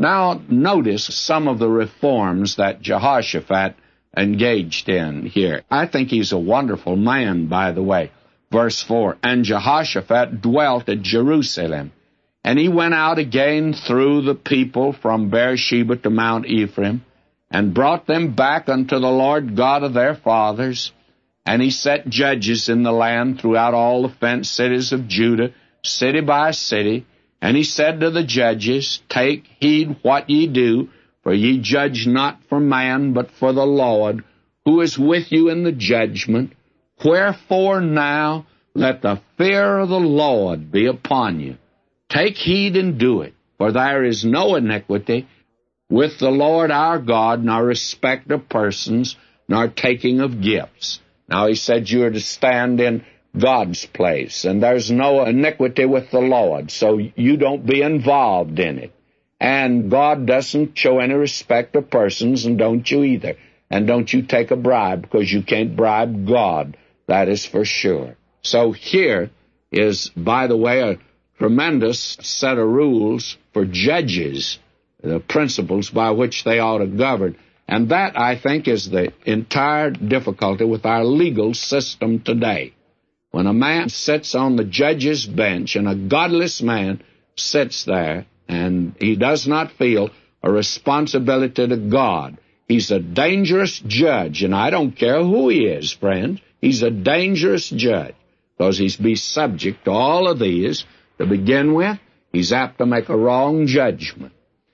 Now, notice some of the reforms that Jehoshaphat engaged in here. I think he's a wonderful man, by the way. Verse 4, and Jehoshaphat dwelt at Jerusalem, and he went out again through the people from Beersheba to Mount Ephraim, and brought them back unto the Lord God of their fathers. And he set judges in the land throughout all the fenced cities of Judah, city by city. And he said to the judges, take heed what ye do, for ye judge not for man, but for the Lord, who is with you in the judgment. Wherefore now let the fear of the Lord be upon you. Take heed and do it, for there is no iniquity with the Lord our God, nor respect of persons, nor taking of gifts. Now he said you are to stand in God's place, and there's no iniquity with the Lord, so you don't be involved in it. And God doesn't show any respect of persons, and don't you either. And don't you take a bribe, because you can't bribe God. That is for sure. So here is, by the way, a tremendous set of rules for judges, the principles by which they ought to govern. And that, I think, is the entire difficulty with our legal system today. When a man sits on the judge's bench, and a godless man sits there, and he does not feel a responsibility to God, he's a dangerous judge, and I don't care who he is, friends. He's a dangerous judge, because he's be subject to all of these. To begin with, he's apt to make a wrong judgment.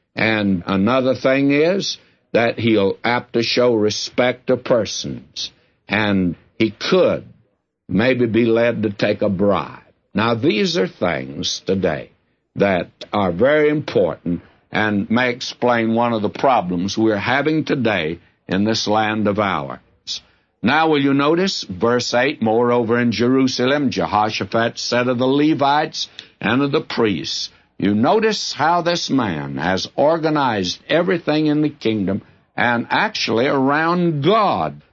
And another thing is that he'll apt to show respect to persons, and he could maybe be led to take a bribe. Now, these are things today that are very important and may explain one of the problems we're having today in this land of ours. Now, will you notice, verse 8, moreover in Jerusalem, Jehoshaphat said of the Levites and of the priests, you notice how this man has organized everything in the kingdom and actually around God.